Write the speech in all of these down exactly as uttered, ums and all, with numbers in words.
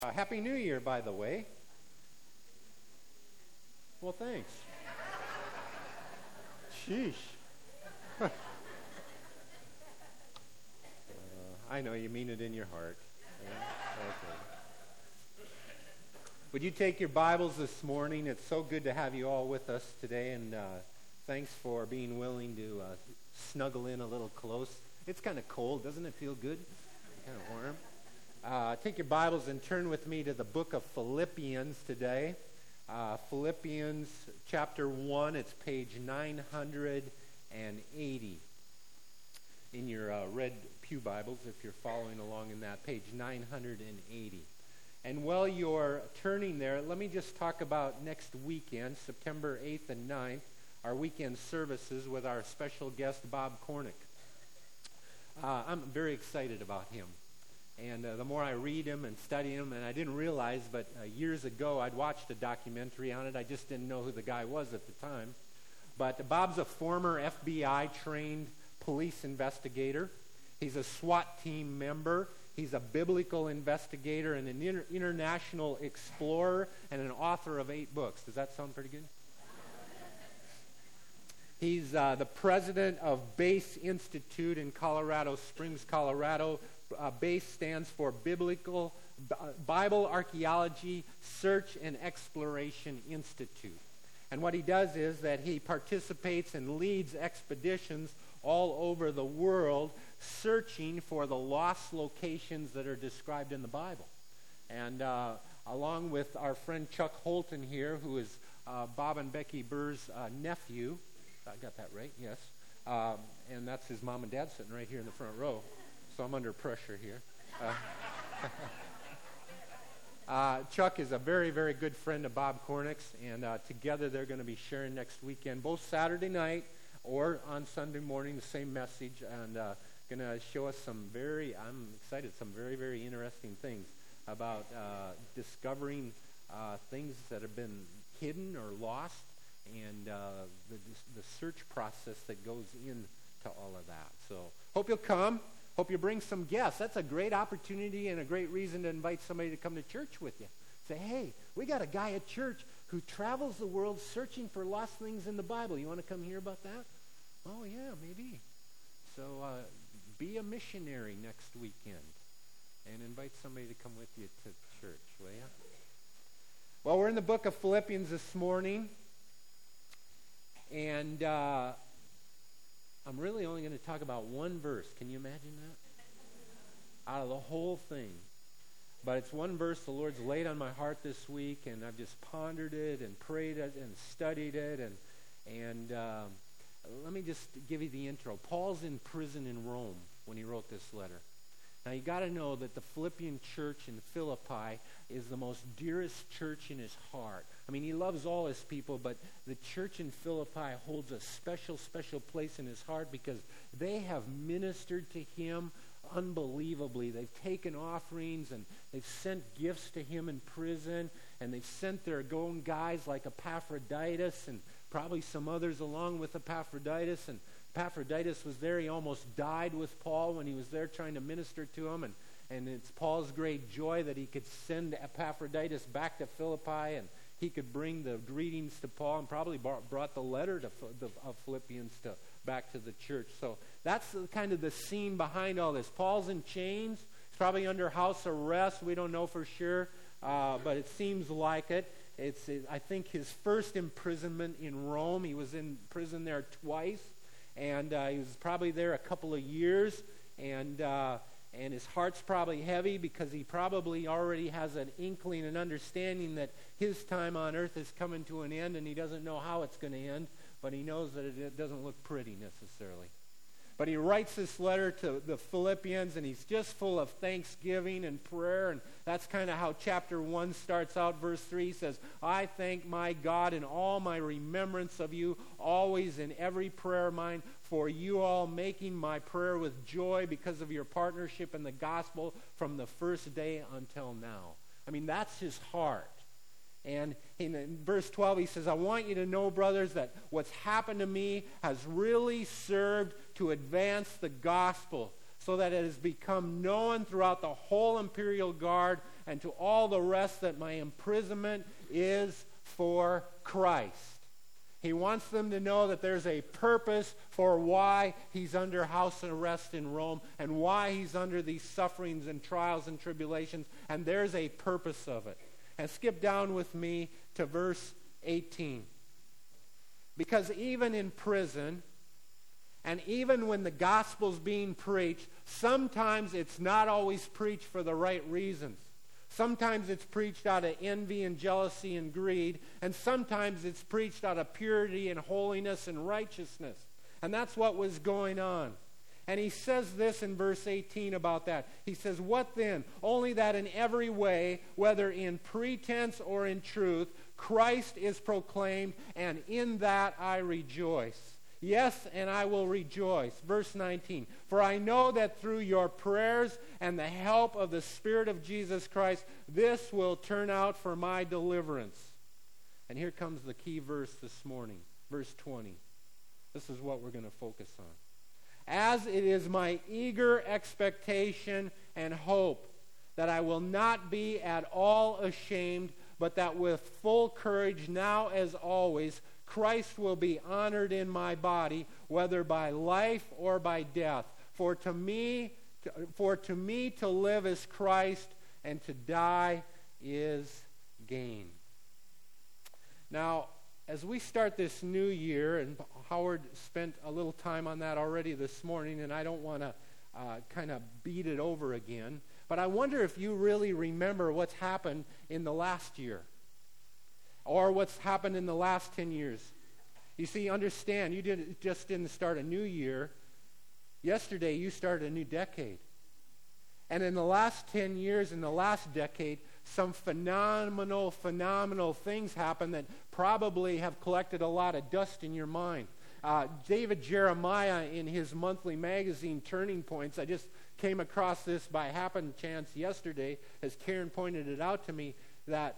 Uh, Happy New Year, by the way. Well, thanks. Sheesh. uh, I know you mean it in your heart. Yeah? Okay. Would you take your Bibles this morning? It's so good to have you all with us today, and uh, thanks for being willing to uh, snuggle in a little close. It's kind of cold. Doesn't it feel good? Kind of warm. Uh, take your Bibles and turn with me to the book of Philippians today. Uh, Philippians chapter one, it's page nine hundred eighty in your uh, red pew Bibles, if you're following along in that, page nine hundred eighty. And while you're turning there, let me just talk about next weekend, September eighth and ninth, our weekend services with our special guest, Bob Cornick. Uh, I'm very excited about him. And uh, the more I read him and study him, and I didn't realize, but uh, years ago I'd watched a documentary on it. I just didn't know who the guy was at the time. But Bob's a former F B I-trained police investigator. He's a SWAT team member. He's a biblical investigator and an inter- international explorer and an author of eight books. Does that sound pretty good? He's uh, the president of BASE Institute in Colorado Springs, Colorado. Uh, BASE stands for Biblical B- Bible Archaeology Search and Exploration Institute. And what he does is that he participates and leads expeditions all over the world searching for the lost locations that are described in the Bible. And uh, along with our friend Chuck Holton here, who is uh, Bob and Becky Burr's uh, nephew, I got that right, yes, um, and that's his mom and dad sitting right here in the front row. So I'm under pressure here. Uh, uh, Chuck is a very, very good friend of Bob Cornick's, and uh, together they're going to be sharing next weekend, both Saturday night or on Sunday morning, the same message, and uh, going to show us some very, I'm excited, some very, very interesting things about uh, discovering uh, things that have been hidden or lost, and uh, the, the search process that goes into all of that. So hope you'll come. Hope you bring some guests. That's a great opportunity and a great reason to invite somebody to come to church with you. Say, hey, we got a guy at church who travels the world searching for lost things in the Bible. You want to come hear about that? Oh, yeah, maybe. So uh, be a missionary next weekend and invite somebody to come with you to church, will you? Well, we're in the book of Philippians this morning, and uh, I'm really only going to talk about one verse. Can you imagine that? Out of the whole thing. But it's one verse the Lord's laid on my heart this week, and I've just pondered it and prayed it and studied it. And and um, let me just give you the intro. Paul's in prison in Rome when he wrote this letter. Now, you got to know that the Philippian church in Philippi is the most dearest church in his heart. I mean, he loves all his people, but the church in Philippi holds a special, special place in his heart because they have ministered to him unbelievably. They've taken offerings, and they've sent gifts to him in prison, and they've sent their own guys like Epaphroditus and probably some others along with Epaphroditus, and Epaphroditus was there. He almost died with Paul when he was there trying to minister to him. And, and it's Paul's great joy that he could send Epaphroditus back to Philippi, and he could bring the greetings to Paul and probably brought, brought the letter to the, of Philippians to, back to the church. So that's the, kind of the scene behind all this. Paul's in chains. He's probably under house arrest. We don't know for sure, uh, but it seems like it. It's, it, I think, his first imprisonment in Rome. He was in prison there twice. And uh, he was probably there a couple of years, and uh, and his heart's probably heavy because he probably already has an inkling and understanding that his time on earth is coming to an end, and he doesn't know how it's going to end, but he knows that it, it doesn't look pretty necessarily. But he writes this letter to the Philippians, and he's just full of thanksgiving and prayer, and that's kind of how chapter one starts out. Verse three says, I thank my God in all my remembrance of you, always in every prayer of mine, for you all making my prayer with joy because of your partnership in the gospel from the first day until now. I mean, that's his heart. And in verse twelve, he says, I want you to know, brothers, that what's happened to me has really served to advance the gospel so that it has become known throughout the whole imperial guard and to all the rest that my imprisonment is for Christ. He wants them to know that there's a purpose for why he's under house arrest in Rome and why he's under these sufferings and trials and tribulations, and there's a purpose of it. And skip down with me to verse eighteen. Because even in prison, and even when the gospel's being preached, sometimes it's not always preached for the right reasons. Sometimes it's preached out of envy and jealousy and greed, and sometimes it's preached out of purity and holiness and righteousness. And that's what was going on. And he says this in verse eighteen about that. He says, "What then? Only that in every way, whether in pretense or in truth, Christ is proclaimed, and in that I rejoice. Yes, and I will rejoice." Verse nineteen, "For I know that through your prayers and the help of the Spirit of Jesus Christ, this will turn out for my deliverance." And here comes the key verse this morning, verse twenty. This is what we're going to focus on. "As it is my eager expectation and hope that I will not be at all ashamed, but that with full courage now as always, Christ will be honored in my body, whether by life or by death. For to me, for to me to live is Christ, and to die is gain." Now, as we start this new year, and Howard spent a little time on that already this morning, and I don't want to uh, kind of beat it over again, but I wonder if you really remember what's happened in the last year, or what's happened in the last ten years. You see, understand, you didn't, just didn't start a new year. Yesterday, you started a new decade. And in the last ten years, in the last decade, some phenomenal, phenomenal things happened that probably have collected a lot of dust in your mind. Uh, David Jeremiah, in his monthly magazine, Turning Points, I just came across this by happen chance yesterday, as Karen pointed it out to me, that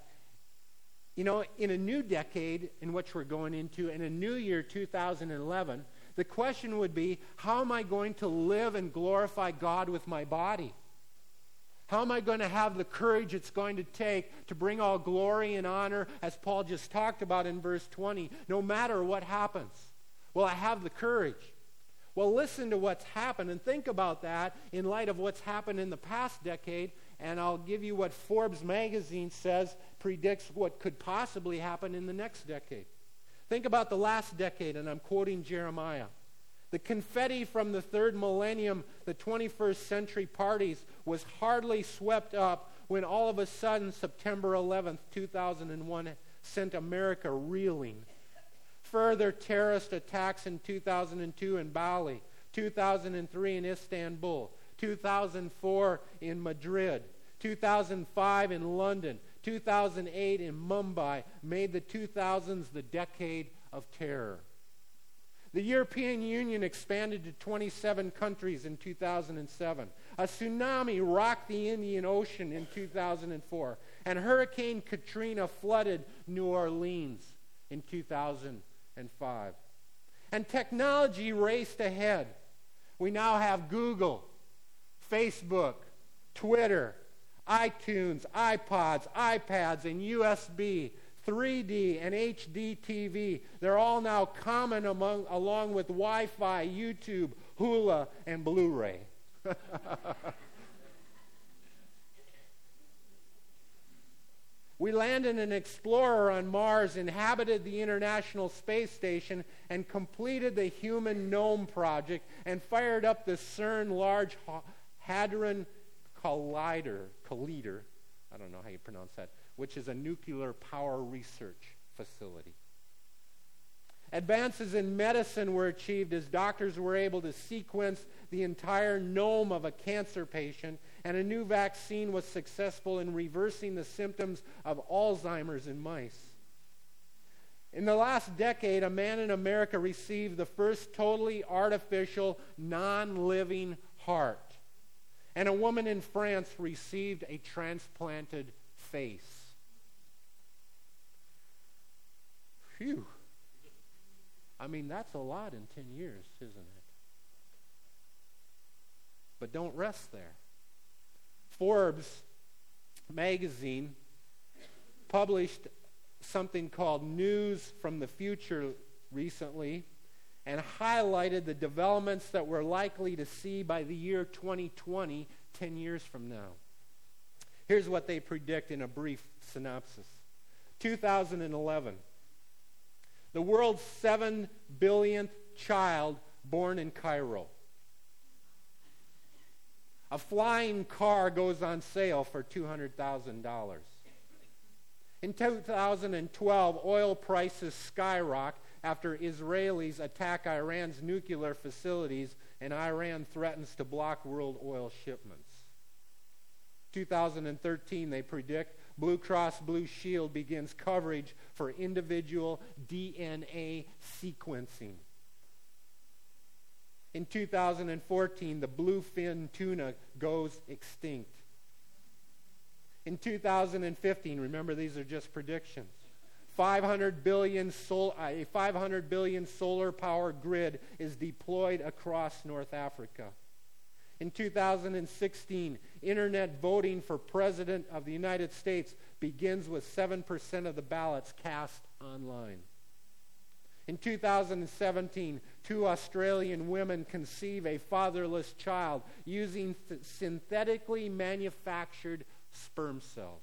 you know, in a new decade in which we're going into, in a new year, two thousand eleven, the question would be, how am I going to live and glorify God with my body? How am I going to have the courage it's going to take to bring all glory and honor, as Paul just talked about in verse twenty, no matter what happens? Will I have the courage? Well, listen to what's happened and think about that in light of what's happened in the past decade, and I'll give you what Forbes magazine says predicts what could possibly happen in the next decade. Think about the last decade, and I'm quoting Jeremiah. "The confetti from the third millennium, the twenty-first century parties, was hardly swept up when all of a sudden September eleventh, two thousand one sent America reeling. Further terrorist attacks in two thousand two in Bali, two thousand three in Istanbul, two thousand four in Madrid, two thousand five in London, two thousand eight in Mumbai made the two thousands the decade of terror. The European Union expanded to twenty-seven countries in two thousand seven. A tsunami rocked the Indian Ocean in two thousand four. And Hurricane Katrina flooded New Orleans in two thousand five. And technology raced ahead. We now have Google, Facebook, Twitter, iTunes, iPods, iPads, and U S B, three D and H D T V. They're all now common among, along with Wi-Fi, YouTube, Hula, and Blu-ray. We landed an explorer on Mars, inhabited the International Space Station, and completed the Human Gnome Project, and fired up the CERN Large Hadron Collider, Collider, I don't know how you pronounce that, which is a nuclear power research facility. Advances in medicine were achieved as doctors were able to sequence the entire genome of a cancer patient, and a new vaccine was successful in reversing the symptoms of Alzheimer's in mice. In the last decade, a man in America received the first totally artificial, non-living heart. And a woman in France received a transplanted face. Phew. I mean, that's a lot in ten years, isn't it? But don't rest there. Forbes magazine published something called News from the Future recently and highlighted the developments that we're likely to see by the year twenty twenty, ten years from now. Here's what they predict in a brief synopsis. two thousand eleven, the world's seven billionth child born in Cairo. A flying car goes on sale for two hundred thousand dollars. In two thousand twelve, oil prices skyrocket after Israelis attack Iran's nuclear facilities and Iran threatens to block world oil shipments. two thousand thirteen, they predict, Blue Cross Blue Shield begins coverage for individual D N A sequencing. In two thousand fourteen, the bluefin tuna goes extinct. In two thousand fifteen, remember these are just predictions, five hundred billion sol- a five hundred billion solar power grid is deployed across North Africa. In two thousand sixteen, internet voting for President of the United States begins with seven percent of the ballots cast online. In two thousand seventeen, two Australian women conceive a fatherless child using th- synthetically manufactured sperm cells.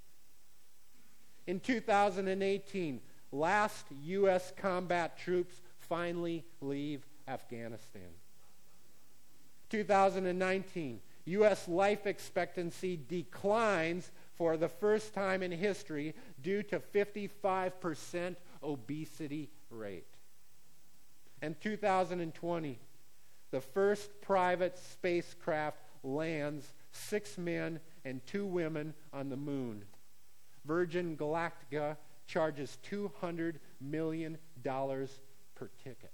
In two thousand eighteen, last U S combat troops finally leave Afghanistan. two thousand nineteen, U S life expectancy declines for the first time in history due to fifty-five percent obesity rate. And two thousand twenty, the first private spacecraft lands six men and two women on the moon. Virgin Galactica charges two hundred million dollars per ticket.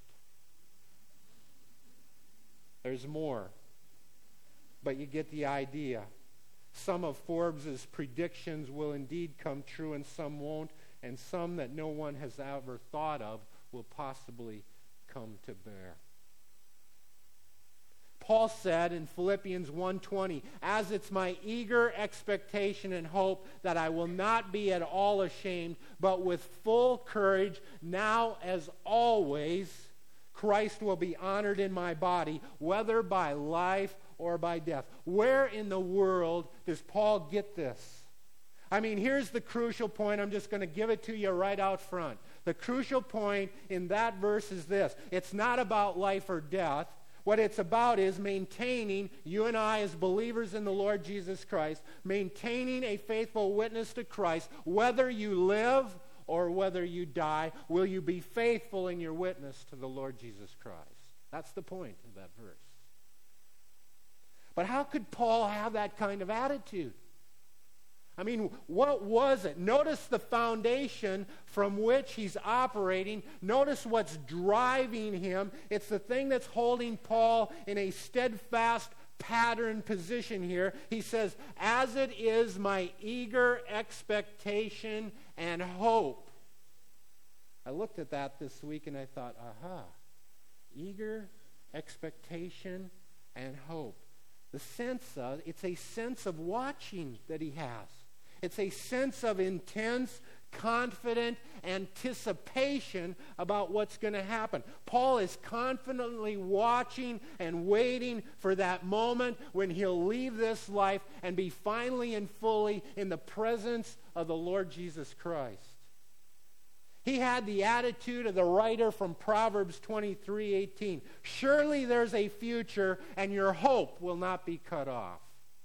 There's more, but you get the idea. Some of Forbes' predictions will indeed come true and some won't, and some that no one has ever thought of will possibly come to bear. Paul said in Philippians one twenty, as it's my eager expectation and hope that I will not be at all ashamed, but with full courage, now as always, Christ will be honored in my body, whether by life or by death. Where in the world does Paul get this? I mean, here's the crucial point. I'm just going to give it to you right out front. The crucial point in that verse is this. It's not about life or death. What it's about is maintaining, you and I as believers in the Lord Jesus Christ, maintaining a faithful witness to Christ, whether you live or whether you die. Will you be faithful in your witness to the Lord Jesus Christ? That's the point of that verse. But how could Paul have that kind of attitude? I mean, what was it? Notice the foundation from which he's operating. Notice what's driving him. It's the thing that's holding Paul in a steadfast pattern position here. He says, as it is my eager expectation and hope. I looked at that this week and I thought, aha, eager expectation and hope. The sense of, it's a sense of watching that he has. It's a sense of intense, confident anticipation about what's going to happen. Paul is confidently watching and waiting for that moment when he'll leave this life and be finally and fully in the presence of the Lord Jesus Christ. He had the attitude of the writer from Proverbs twenty-three eighteen. Surely there's a future and your hope will not be cut off.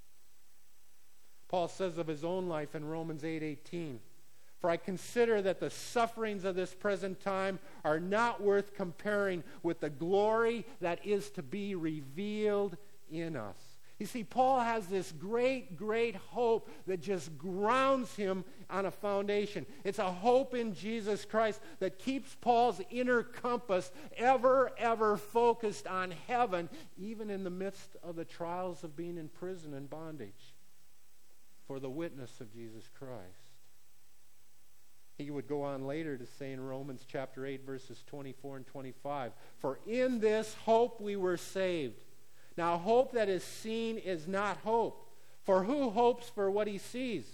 Paul says of his own life in Romans eight eighteen, for I consider that the sufferings of this present time are not worth comparing with the glory that is to be revealed in us. You see, Paul has this great, great hope that just grounds him on a foundation. It's a hope in Jesus Christ that keeps Paul's inner compass ever, ever focused on heaven, even in the midst of the trials of being in prison and bondage for the witness of Jesus Christ. He would go on later to say in Romans chapter eight, verses twenty-four and twenty-five, for in this hope we were saved. Now, hope that is seen is not hope. For who hopes for what he sees?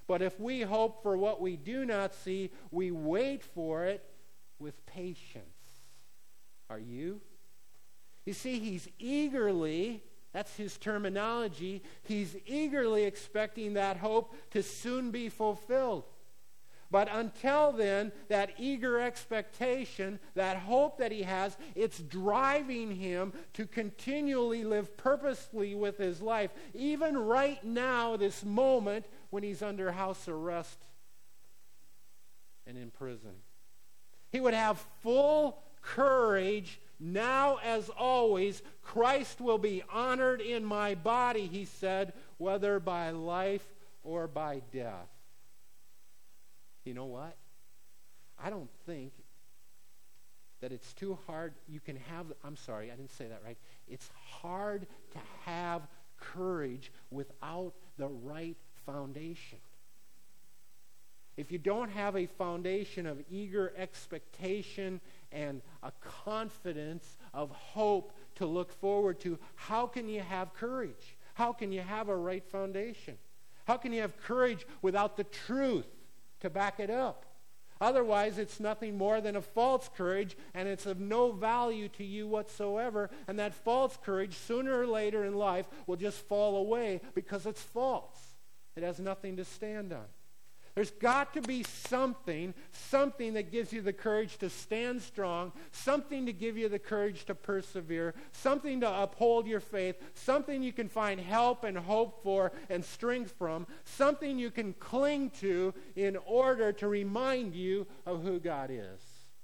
But if we hope for what we do not see, we wait for it with patience. Are you? You see, he's eagerly, that's his terminology, he's eagerly expecting that hope to soon be fulfilled. But until then, that eager expectation, that hope that he has, it's driving him to continually live purposely with his life, even right now, this moment when he's under house arrest and in prison. He would have full courage now as always. Christ will be honored in my body, he said, whether by life or by death. You know what? I don't think that it's too hard. You can have, I'm sorry, I didn't say that right. It's hard to have courage without the right foundation. If you don't have a foundation of eager expectation and a confidence of hope to look forward to, how can you have courage? How can you have a right foundation? How can you have courage without the truth to back it up? Otherwise, it's nothing more than a false courage, and it's of no value to you whatsoever. And that false courage, sooner or later in life, will just fall away because it's false. It has nothing to stand on. There's got to be something, something that gives you the courage to stand strong, something to give you the courage to persevere, something to uphold your faith, something you can find help and hope for and strength from, something you can cling to in order to remind you of who God is.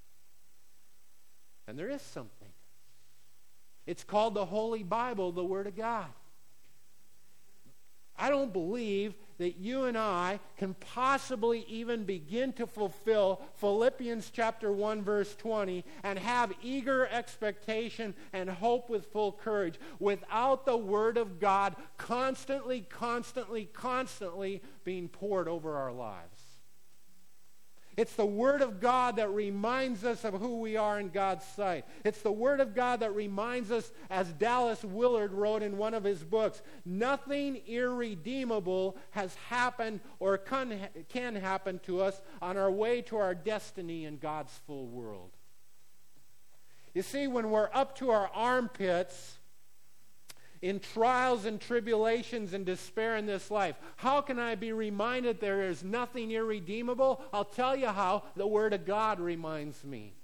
And there is something. It's called the Holy Bible, the Word of God. I don't believe that you and I can possibly even begin to fulfill Philippians chapter one verse twenty and have eager expectation and hope with full courage without the Word of God constantly, constantly, constantly being poured over our lives. It's the Word of God that reminds us of who we are in God's sight. It's the Word of God that reminds us, as Dallas Willard wrote in one of his books, nothing irredeemable has happened or can, can happen to us on our way to our destiny in God's full world. You see, when we're up to our armpits in trials and tribulations and despair in this life, how can I be reminded there is nothing irredeemable? I'll tell you how. The Word of God reminds me.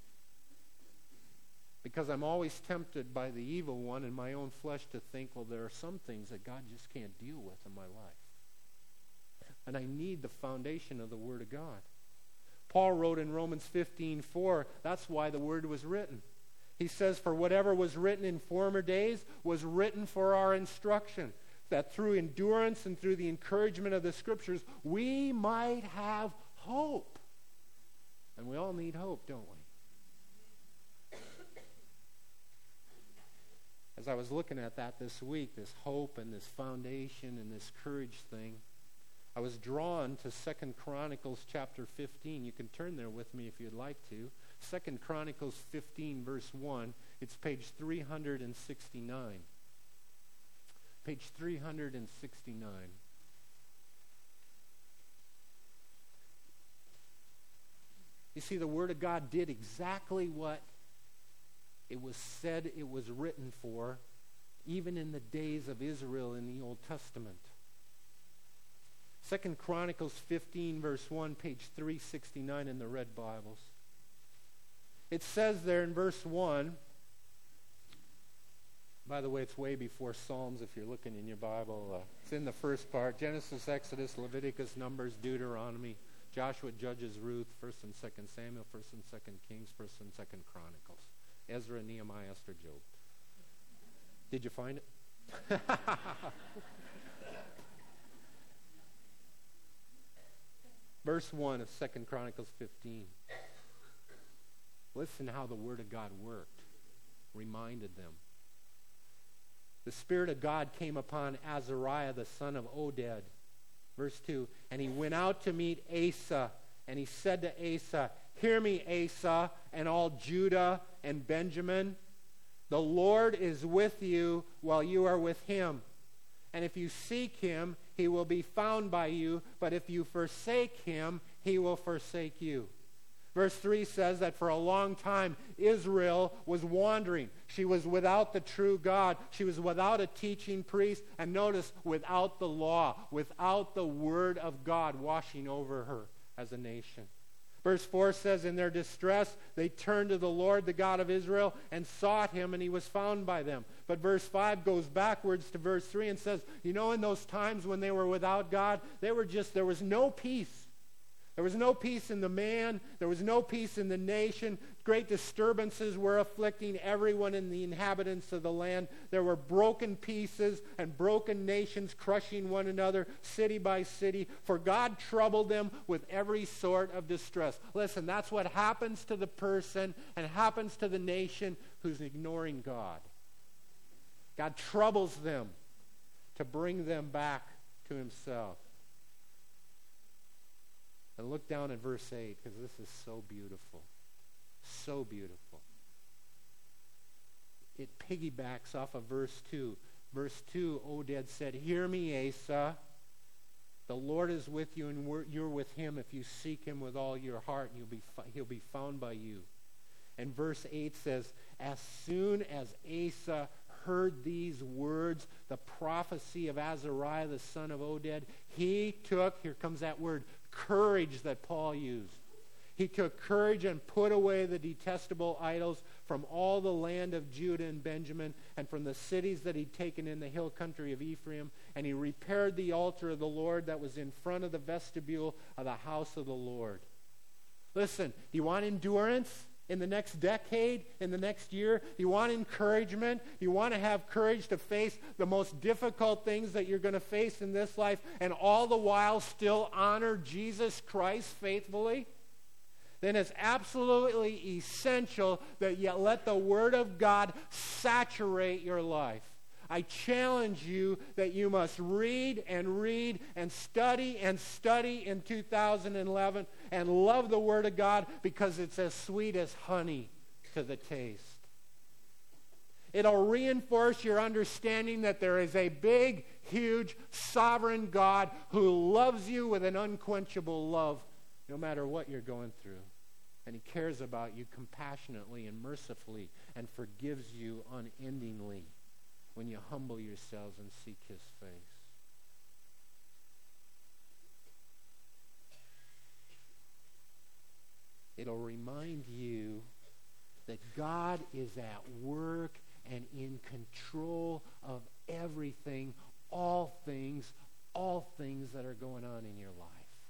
Because I'm always tempted by the evil one in my own flesh to think, well, there are some things that God just can't deal with in my life. And I need the foundation of the Word of God. Paul wrote in Romans fifteen four, that's why the Word was written. He says, for whatever was written in former days was written for our instruction, that through endurance and through the encouragement of the Scriptures, we might have hope. And we all need hope, don't we? As I was looking at that this week, this hope and this foundation and this courage thing, I was drawn to Second Chronicles chapter fifteen. You can turn there with me if you'd like to. Second Chronicles fifteen, verse one. It's page three hundred sixty-nine. Page three hundred sixty-nine. You see, the Word of God did exactly what it was said it was written for, even in the days of Israel in the Old Testament. Second Chronicles fifteen, verse one, page three sixty-nine in the Red Bibles. It says there in verse one, by the way, it's way before Psalms if you're looking in your Bible. Uh, it's in the first part. Genesis, Exodus, Leviticus, Numbers, Deuteronomy, Joshua, Judges, Ruth, First and Second Samuel, First and Second Kings, First and Second Chronicles, Ezra, Nehemiah, Esther, Job. Did you find it? Verse one of Second Chronicles fifteen. Listen how the Word of God worked. Reminded them. The Spirit of God came upon Azariah, the son of Oded. Verse two. And he went out to meet Asa. And he said to Asa, hear me, Asa, and all Judah and Benjamin. The Lord is with you while you are with him. And if you seek him, he will be found by you. But if you forsake him, he will forsake you. Verse three says that for a long time, Israel was wandering. She was without the true God. She was without a teaching priest. And notice, without the law, without the word of God washing over her as a nation. Verse four says, in their distress, they turned to the Lord, the God of Israel, and sought him, and he was found by them. But verse five goes backwards to verse three and says, you know, in those times when they were without God, they were just, there was no peace. There was no peace in the man. There was no peace in the nation. Great disturbances were afflicting everyone in the inhabitants of the land. There were broken pieces and broken nations crushing one another, city by city. For God troubled them with every sort of distress. Listen, that's what happens to the person and happens to the nation who's ignoring God. God troubles them to bring them back to himself. And look down at verse eight, because this is so beautiful. So beautiful. It piggybacks off of verse two. Verse two, Oded said, hear me, Asa. The Lord is with you, and we're, you're with him if you seek him with all your heart, and you'll be, he'll be found by you. And verse eight says, as soon as Asa heard these words, the prophecy of Azariah, the son of Oded, he took, here comes that word, courage that Paul used. He took courage and put away the detestable idols from all the land of Judah and Benjamin and from the cities that he'd taken in the hill country of Ephraim, and he repaired the altar of the Lord that was in front of the vestibule of the house of the Lord. Listen, do you want endurance in the next decade, in the next year? Do you want encouragement? Do you want to have courage to face the most difficult things that you're going to face in this life and all the while still honor Jesus Christ faithfully? Then it's absolutely essential that you let the Word of God saturate your life. I challenge you that you must read and read and study and study in two thousand eleven and love the Word of God because it's as sweet as honey to the taste. It'll reinforce your understanding that there is a big, huge, sovereign God who loves you with an unquenchable love no matter what you're going through. And he cares about you compassionately and mercifully and forgives you unendingly when you humble yourselves and seek his face. It'll remind you that God is at work and in control of everything, all things, all things that are going on in your life.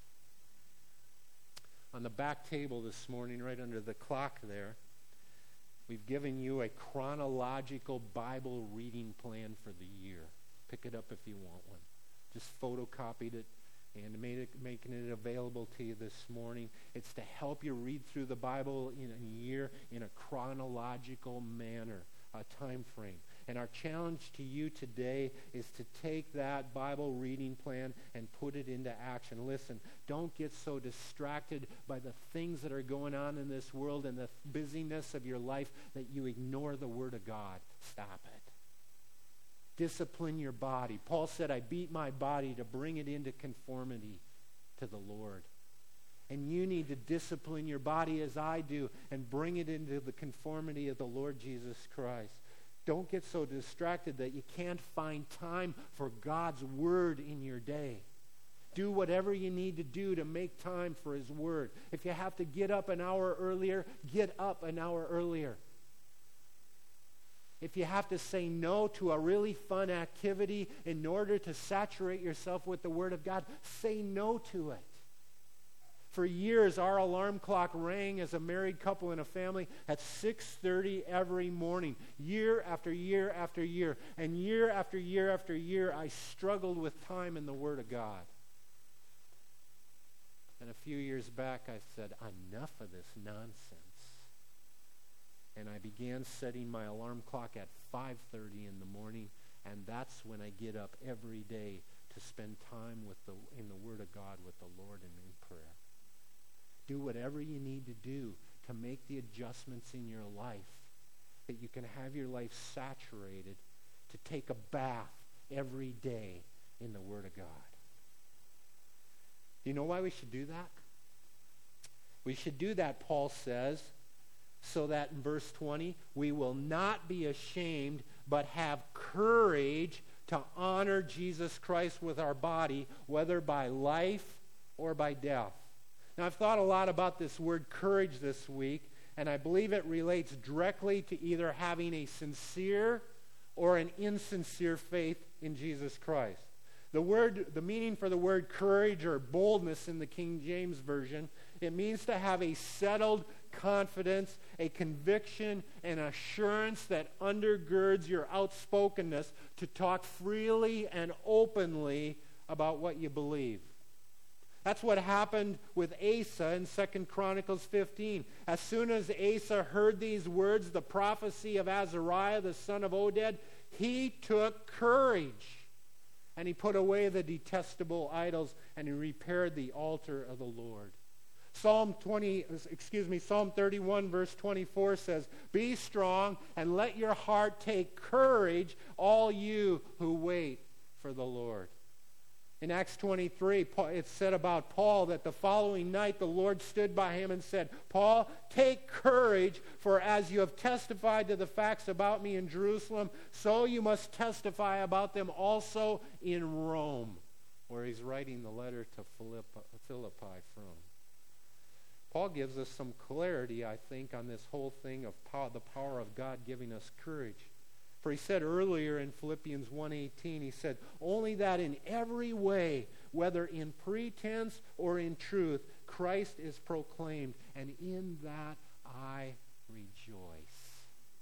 On the back table this morning, right under the clock there, we've given you a chronological Bible reading plan for the year. Pick it up if you want one. Just photocopied it and made it, making it available to you this morning. It's to help you read through the Bible in a year in a chronological manner, a time frame. And our challenge to you today is to take that Bible reading plan and put it into action. Listen, don't get so distracted by the things that are going on in this world and the busyness of your life that you ignore the Word of God. Stop it. Discipline your body. Paul said, I beat my body to bring it into conformity to the Lord. And you need to discipline your body as I do and bring it into the conformity of the Lord Jesus Christ. Don't get so distracted that you can't find time for God's Word in your day. Do whatever you need to do to make time for His Word. If you have to get up an hour earlier, get up an hour earlier. If you have to say no to a really fun activity in order to saturate yourself with the Word of God, say no to it. For years, our alarm clock rang as a married couple in a family at six thirty every morning, year after year after year. And year after year after year, I struggled with time in the Word of God. And a few years back, I said, enough of this nonsense. And I began setting my alarm clock at five thirty in the morning, and that's when I get up every day to spend time with the in the Word of God with the Lord and in prayer. Do whatever you need to do to make the adjustments in your life that you can have your life saturated, to take a bath every day in the Word of God. Do you know why we should do that? We should do that, Paul says, so that in verse twenty, we will not be ashamed, but have courage to honor Jesus Christ with our body, whether by life or by death. Now, I've thought a lot about this word courage this week, and I believe it relates directly to either having a sincere or an insincere faith in Jesus Christ. The word, the meaning for the word courage or boldness in the King James Version, it means to have a settled confidence, a conviction, an assurance that undergirds your outspokenness to talk freely and openly about what you believe. That's what happened with Asa in Second Chronicles fifteen. As soon as Asa heard these words, the prophecy of Azariah, the son of Oded, he took courage. And he put away the detestable idols, and he repaired the altar of the Lord. Psalm twenty, excuse me, Psalm thirty-one, verse twenty-four says, "Be strong and let your heart take courage, all you who wait for the Lord." In Acts twenty-three, it's said about Paul that the following night the Lord stood by him and said, "Paul, take courage, for as you have testified to the facts about me in Jerusalem, so you must testify about them also in Rome," where he's writing the letter to Philippi from. Paul gives us some clarity, I think, on this whole thing of power, the power of God giving us courage. For he said earlier in Philippians one eighteen, he said, "Only that in every way, whether in pretense or in truth, Christ is proclaimed, and in that I rejoice."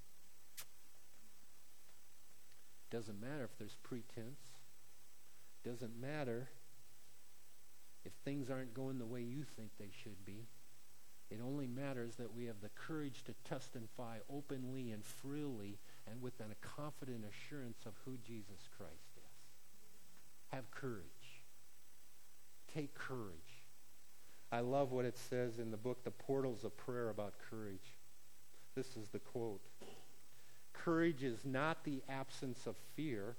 Doesn't matter if there's pretense. Doesn't matter if things aren't going the way you think they should be. It only matters that we have the courage to testify openly and freely and with a confident assurance of who Jesus Christ is. Have courage. Take courage. I love what it says in the book, The Portals of Prayer, about courage. This is the quote. "Courage is not the absence of fear.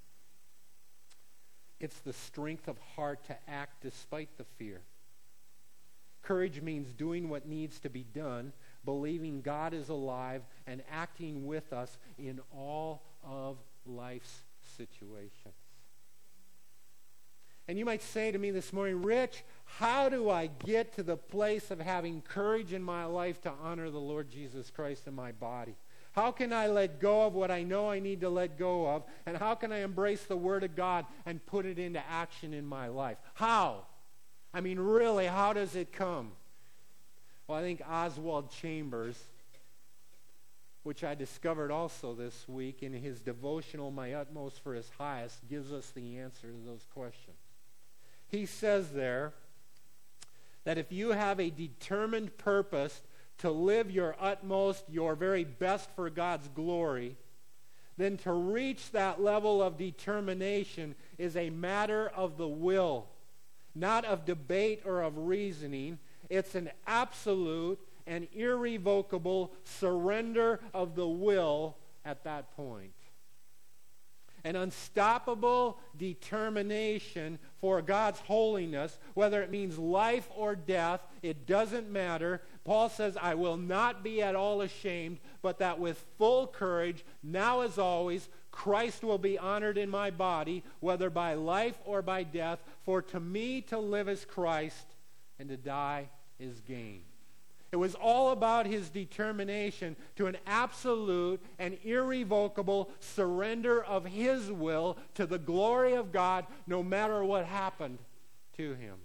It's the strength of heart to act despite the fear. Courage means doing what needs to be done, believing God is alive, and acting with us in all of life's situations." And you might say to me this morning, "Rich, how do I get to the place of having courage in my life to honor the Lord Jesus Christ in my body? How can I let go of what I know I need to let go of? And how can I embrace the Word of God and put it into action in my life? How? I mean, really, how does it come?" Well, I think Oswald Chambers, which I discovered also this week in his devotional, "My Utmost for His Highest," gives us the answer to those questions. He says there that if you have a determined purpose to live your utmost, your very best for God's glory, then to reach that level of determination is a matter of the will, not of debate or of reasoning. It's an absolute and irrevocable surrender of the will at that point. An unstoppable determination for God's holiness, whether it means life or death, it doesn't matter. Paul says, "I will not be at all ashamed, but that with full courage, now as always, Christ will be honored in my body, whether by life or by death. For to me to live is Christ, and to die is gain." It was all about his determination to an absolute and irrevocable surrender of his will to the glory of God, no matter what happened to him.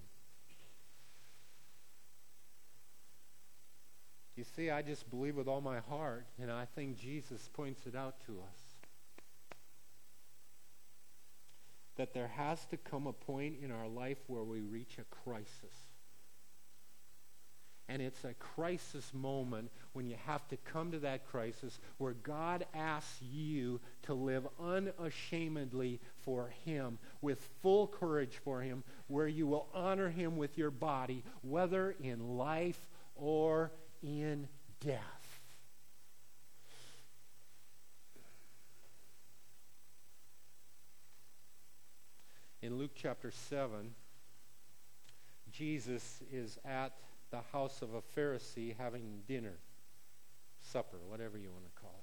You see, I just believe with all my heart, and I think Jesus points it out to us, that there has to come a point in our life where we reach a crisis. And it's a crisis moment when you have to come to that crisis where God asks you to live unashamedly for Him, with full courage for Him, where you will honor Him with your body, whether in life or in death. In Luke chapter seven, Jesus is at the house of a Pharisee having dinner, supper, whatever you want to call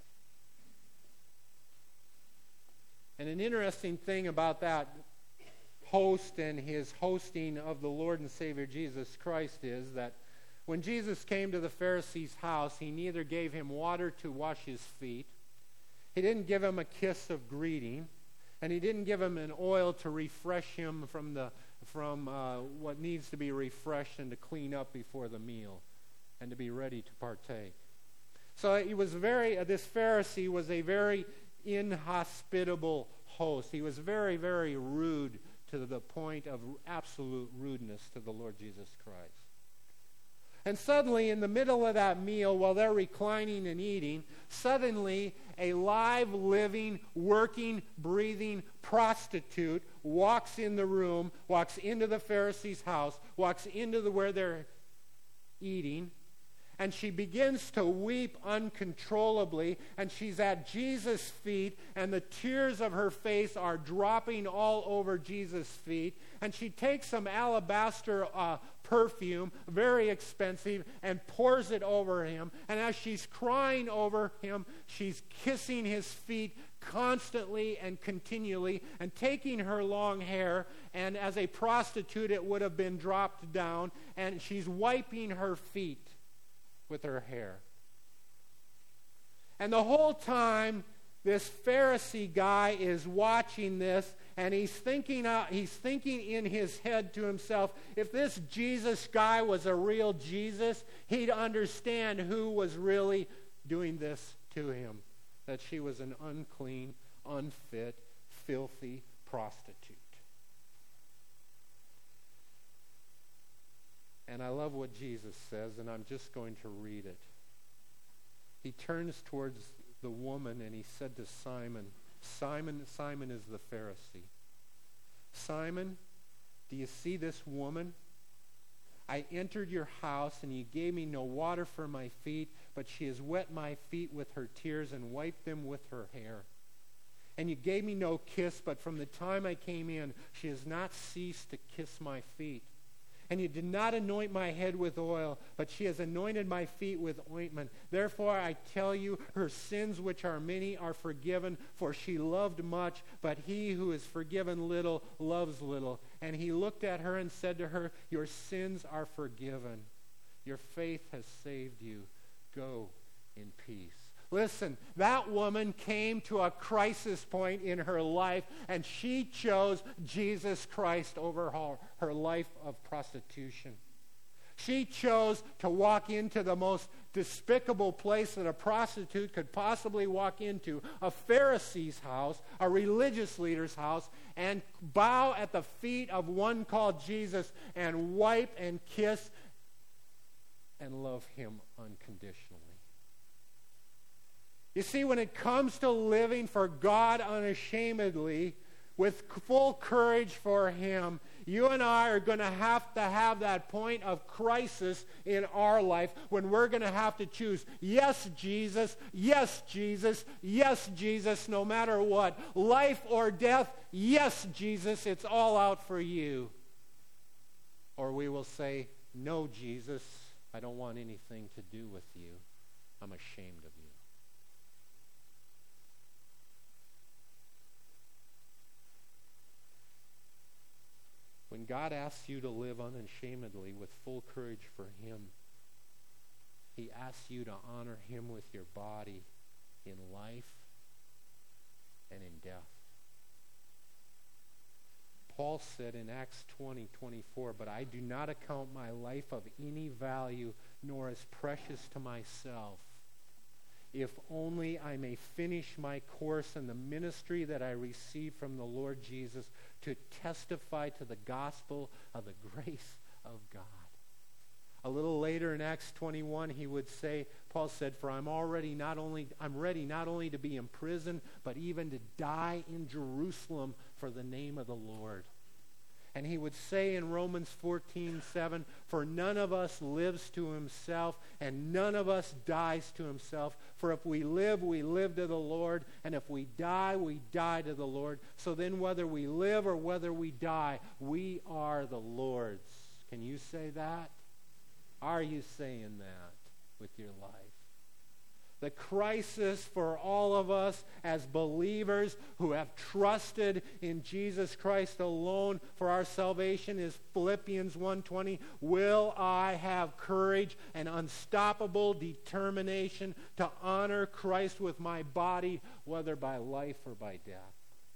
it. And an interesting thing about that host and his hosting of the Lord and Savior Jesus Christ is that when Jesus came to the Pharisee's house, he neither gave him water to wash his feet, he didn't give him a kiss of greeting, and he didn't give him an oil to refresh him from the from uh, what needs to be refreshed and to clean up before the meal and to be ready to partake. So he was very, uh, this Pharisee was a very inhospitable host. He was very, very rude to the point of absolute rudeness to the Lord Jesus Christ. And suddenly, in the middle of that meal, while they're reclining and eating, suddenly a live, living, working, breathing prostitute walks in the room, walks into the Pharisee's house, walks into the where they're eating, and she begins to weep uncontrollably, and she's at Jesus' feet, and the tears of her face are dropping all over Jesus' feet, and she takes some alabaster uh, perfume, very expensive, and pours it over him, and as she's crying over him, she's kissing his feet constantly and continually, and taking her long hair, and as a prostitute it would have been dropped down, and she's wiping her feet with her hair. And the whole time, this Pharisee guy is watching this, and he's thinking out, he's thinking in his head to himself, if this Jesus guy was a real Jesus, he'd understand who was really doing this to him, that she was an unclean, unfit, filthy prostitute. And I love what Jesus says, and I'm just going to read it. He turns towards the woman and he said to Simon, Simon, Simon is the Pharisee. Simon, do you see this woman? I entered your house and you gave me no water for my feet, but she has wet my feet with her tears and wiped them with her hair. And you gave me no kiss, but from the time I came in, she has not ceased to kiss my feet. And you did not anoint my head with oil, but she has anointed my feet with ointment. Therefore I tell you, her sins, which are many, are forgiven, for she loved much, but he who is forgiven little loves little. And he looked at her and said to her, your sins are forgiven. Your faith has saved you. Go in peace. Listen, that woman came to a crisis point in her life, and she chose Jesus Christ over her, her life of prostitution. She chose to walk into the most despicable place that a prostitute could possibly walk into, a Pharisee's house, a religious leader's house, and bow at the feet of one called Jesus and wipe and kiss and love him unconditionally. You see, when it comes to living for God unashamedly, with full courage for him, you and I are going to have to have that point of crisis in our life when we're going to have to choose, yes, Jesus, yes, Jesus, yes, Jesus, no matter what. Life or death, yes, Jesus, it's all out for you. Or we will say, no, Jesus, I don't want anything to do with you. I'm ashamed of you. When God asks you to live unashamedly with full courage for him, he asks you to honor him with your body in life and in death. Paul said in Acts twenty twenty-four, but I do not account my life of any value, nor as precious to myself, if only I may finish my course in the ministry that I received from the Lord Jesus, to testify to the gospel of the grace of God. A little later in Acts twenty-one, he would say, Paul said, for I'm already not only, I'm ready not only to be imprisoned, but even to die in Jerusalem for the name of the Lord. And he would say in Romans fourteen seven, for none of us lives to himself, and none of us dies to himself. For if we live, we live to the Lord, and if we die, we die to the Lord. So then whether we live or whether we die, we are the Lord's. Can you say that? Are you saying that with your life? The crisis for all of us as believers who have trusted in Jesus Christ alone for our salvation is Philippians one twenty. Will I have courage and unstoppable determination to honor Christ with my body, whether by life or by death?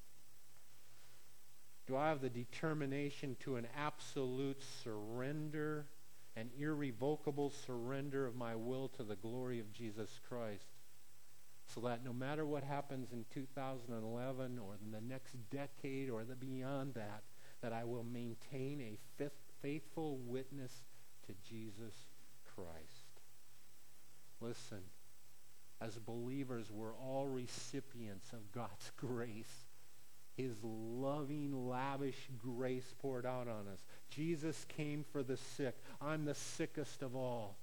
Do I have the determination to an absolute surrender, an irrevocable surrender of my will to the glory of Jesus Christ, so that no matter what happens in two thousand eleven or in the next decade or the beyond that, that I will maintain a fifth, faithful witness to Jesus Christ? Listen, as believers, we're all recipients of God's grace. His loving, lavish grace poured out on us. Jesus came for the sick. I'm the sickest of all.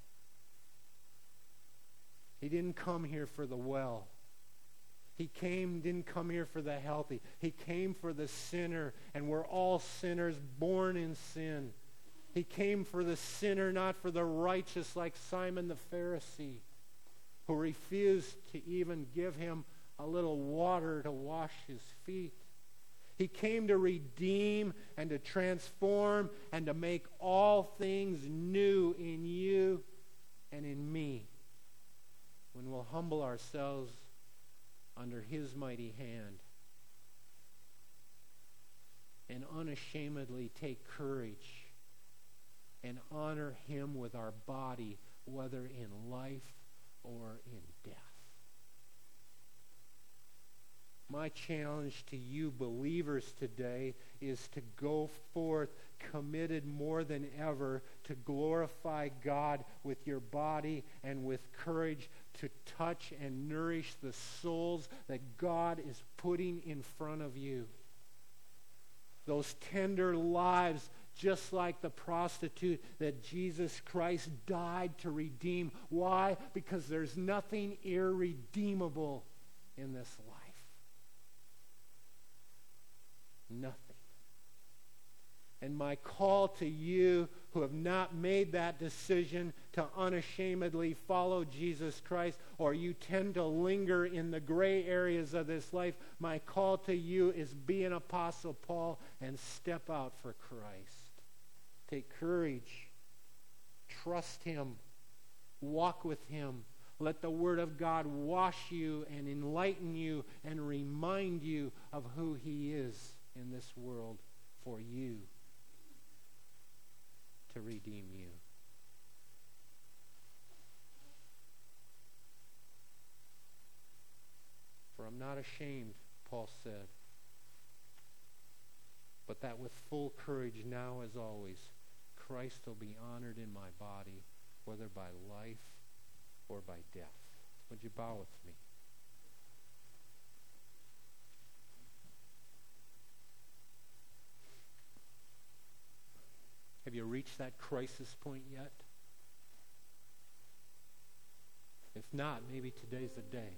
He didn't come here for the well. He came, didn't come here for the healthy. He came for the sinner, and we're all sinners born in sin. He came for the sinner, not for the righteous, like Simon the Pharisee, who refused to even give him a little water to wash his feet. He came to redeem and to transform and to make all things new in you and in me when we'll humble ourselves under his mighty hand and unashamedly take courage and honor him with our body, whether in life or in death. My challenge to you believers today is to go forth committed more than ever to glorify God with your body and with courage to touch and nourish the souls that God is putting in front of you. Those tender lives, just like the prostitute that Jesus Christ died to redeem. Why? Because there's nothing irredeemable in this life. Nothing. And my call to you who have not made that decision to unashamedly follow Jesus Christ, or you tend to linger in the gray areas of this life, my call to you is be an Apostle Paul and step out for Christ. Take courage. Trust him. Walk with him. Let the Word of God wash you and enlighten you and remind you of who he is in this world for you, to redeem you. For I'm not ashamed, Paul said, but that with full courage now as always, Christ will be honored in my body, whether by life or by death. Would you bow with me? Have you reached that crisis point yet? If not, maybe today's the day.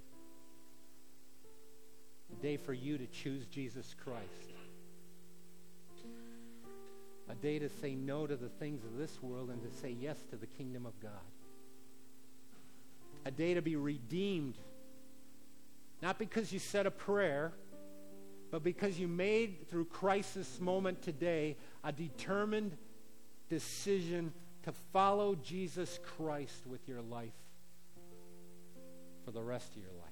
A day for you to choose Jesus Christ. A day to say no to the things of this world and to say yes to the kingdom of God. A day to be redeemed. Not because you said a prayer, but because you made, through crisis moment today, a determined decision to follow Jesus Christ with your life for the rest of your life.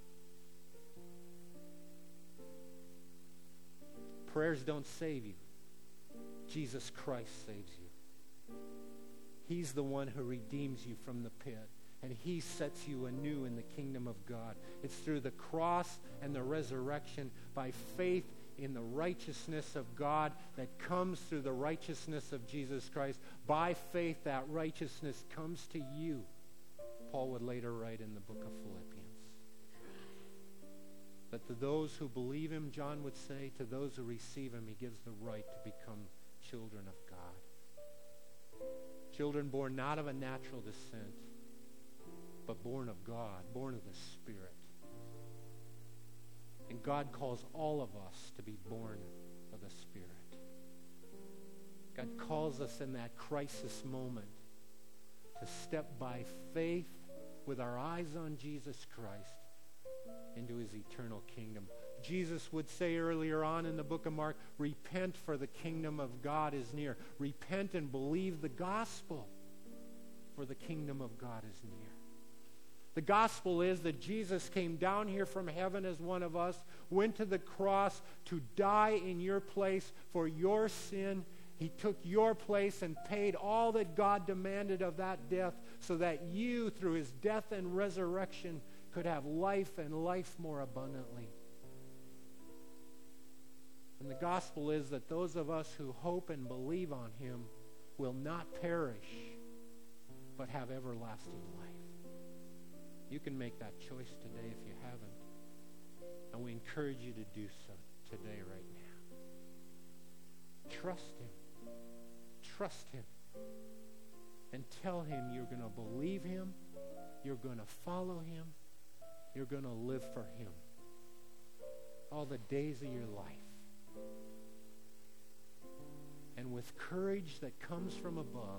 Prayers don't save you. Jesus Christ saves you. He's the one who redeems you from the pit, and he sets you anew in the kingdom of God. It's through the cross and the resurrection, by faith in the righteousness of God that comes through the righteousness of Jesus Christ. By faith, that righteousness comes to you, Paul would later write in the book of Philippians. That to those who believe him, John would say, to those who receive him, he gives the right to become children of God. Children born not of a natural descent, but born of God, born of the Spirit. And God calls all of us to be born of the Spirit. God calls us in that crisis moment to step by faith with our eyes on Jesus Christ into his eternal kingdom. Jesus would say earlier on in the book of Mark, repent for the kingdom of God is near. Repent and believe the gospel, for the kingdom of God is near. The gospel is that Jesus came down here from heaven as one of us, went to the cross to die in your place for your sin. He took your place and paid all that God demanded of that death so that you, through his death and resurrection, could have life and life more abundantly. And the gospel is that those of us who hope and believe on him will not perish, but have everlasting life. You can make that choice today if you haven't. And we encourage you to do so today, right now. Trust him. Trust him. And tell him you're going to believe him, you're going to follow him, you're going to live for him all the days of your life. And with courage that comes from above,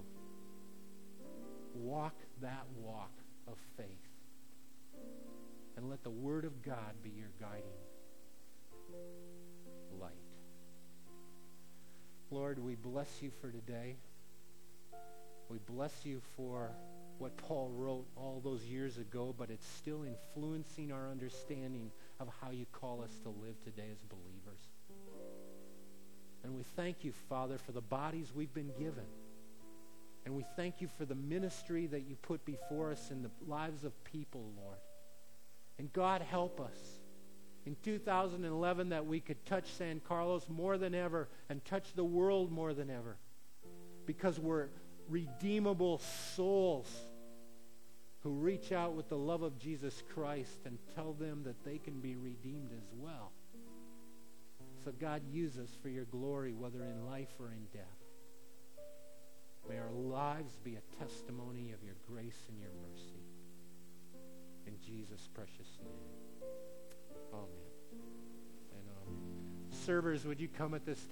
walk that walk of faith. And let the Word of God be your guiding light. Lord, we bless you for today. We bless you for what Paul wrote all those years ago, but it's still influencing our understanding of how you call us to live today as believers. And we thank you, Father, for the bodies we've been given. And we thank you for the ministry that you put before us in the lives of people, Lord. And God, help us in two thousand eleven that we could touch San Carlos more than ever and touch the world more than ever, because we're redeemable souls who reach out with the love of Jesus Christ and tell them that they can be redeemed as well. So God, use us for your glory, whether in life or in death. May our lives be a testimony of your grace and your mercy. In Jesus' precious name. Amen. And um, servers, would you come at this time?